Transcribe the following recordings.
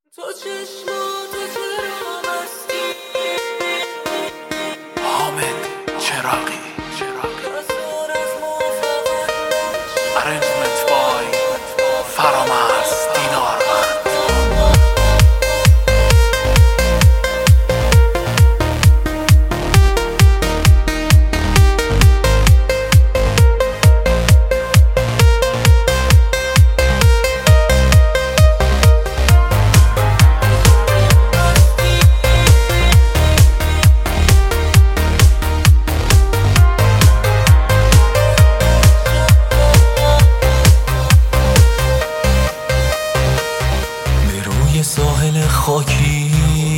تو چشماتو چرا بستی؟ حامد چراغی دستور از ما فقط Arrangement by فرامرز دینارمند. ساحل خاکی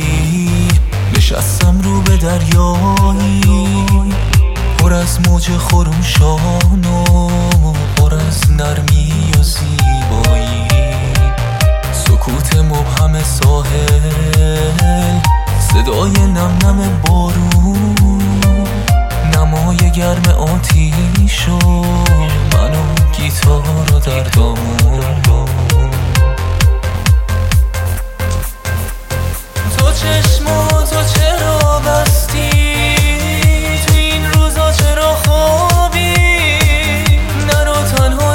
نشستم رو به دریایی پر از موج خروشان و پر از نرمی و زیبایی. سکوت مبهم ساحل، صدای نم نم بارون، نمای گرم آتیش و من و گیتار و در دامون. چشماتو چرا بستی؟ تو این روزا چرا خوابی؟ نرو تنها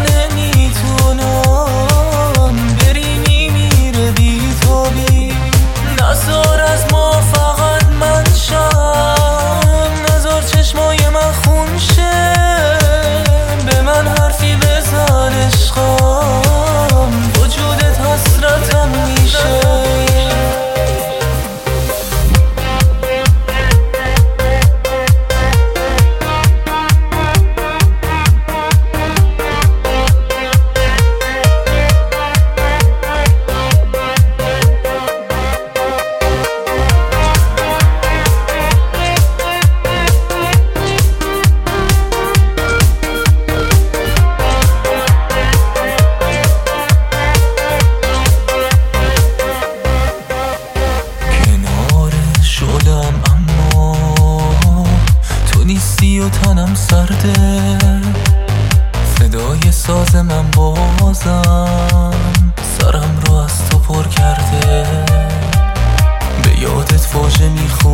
نمیتونم، بری میمیره بیتابی. نذار از ما فقط من شم، نذار چشمای من خون شه. به من حرفی بزن عشقم، وجودت حسرتم میشه. نیستی و تنم سرده، صدای ساز من بازم سرم رو از تو پر کرده. به یادت واژه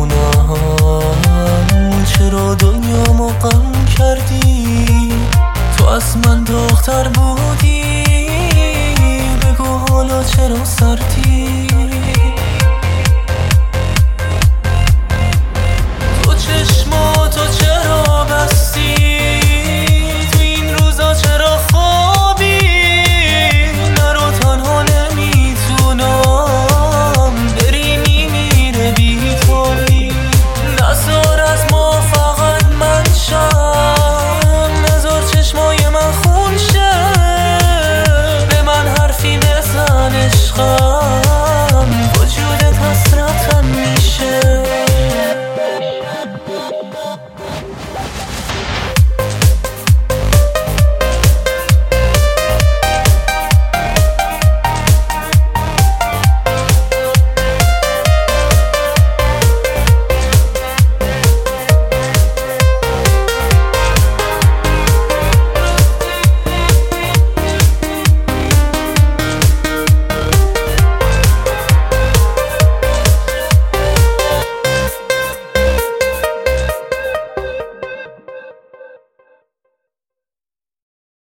میخونم، چرا دنیامو غم کردی؟ تو از من داغ‌تر بودی، بگو حالا چرا سردی؟